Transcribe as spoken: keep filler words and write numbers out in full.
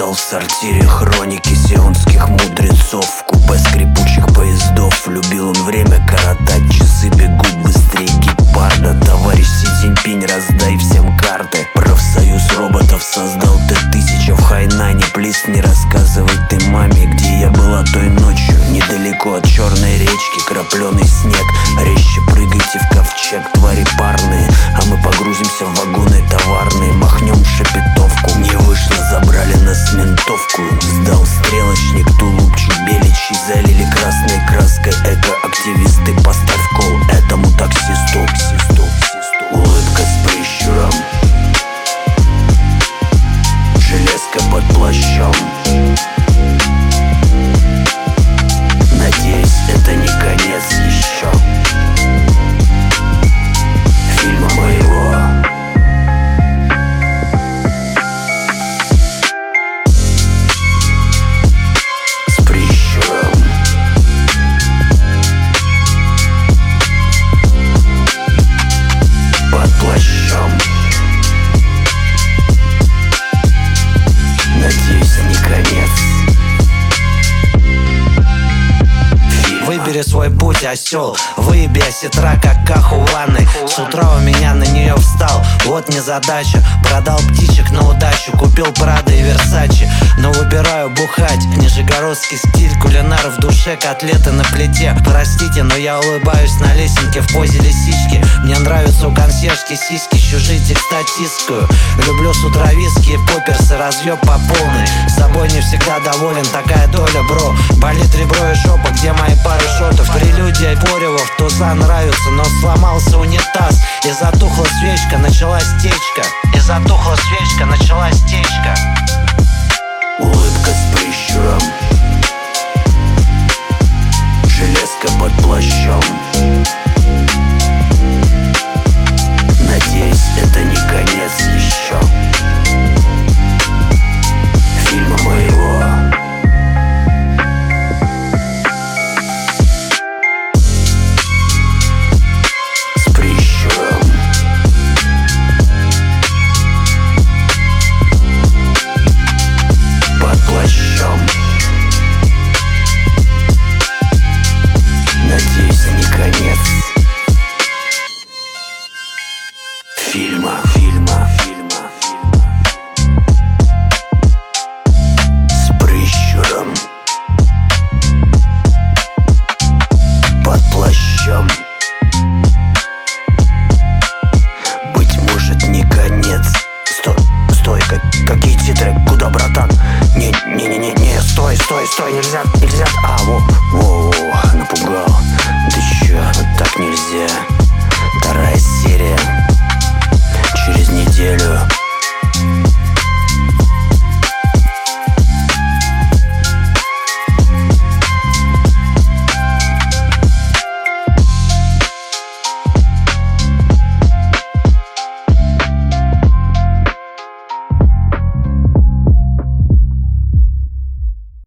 Читал в сортире хроники сионских мудрецов. В купе скрипучих поездов любил он время коротать. Часы бегут быстрее гепарда. Товарищ Си Цзиньпинь, раздай всем карты. Профсоюз роботов создал Т-тысяча в Хайнане. Плиз, не рассказывай ты маме, где я была той ночью. Недалеко от черной речки крапленый снег. Резче прыгайте в ковчег, твари парные. А мы погрузимся в вагоны товарные. Махнем шепетовку, не вышло, забрали нас в ментовку. Сдал стрелочник, тулупчик беличий. Залили красной краской эко-активисты. Поставь кол этому таксисту. Улыбка с прищуром, железка под плащом. Надеюсь, это не конец еще фильма моего. С прищуром, под плащом. Надеюсь, не конец. Выбери свой путь, осел, выеби осетра, как каху в ванной. С утра у меня на нее встал, вот незадача. Продал птичек на удачу, купил Прада и Версачи. Но выбираю бухать, нижегородский стиль. Кулинар в душе, котлеты на плите. Простите, но я улыбаюсь на лесенке в позе лисички. Мне нравятся у консьержки сиськи, чужие текста тискаю. Люблю с утра виски и попперсы, разъеб по полной. С собой не всегда доволен, такая доля, бро. Болит ребро и жопа, где мои пары шотов. Прелюдия Поревов, туза нравится, но сломался унитаз. И затухла свечка, началась течка. И затухла свечка, началась течка. Улыбка с прищуром, железка под плащом. Надеюсь, это не конец еще фильма моего. С прищуром, под плащом. Надеюсь, не конец фильма.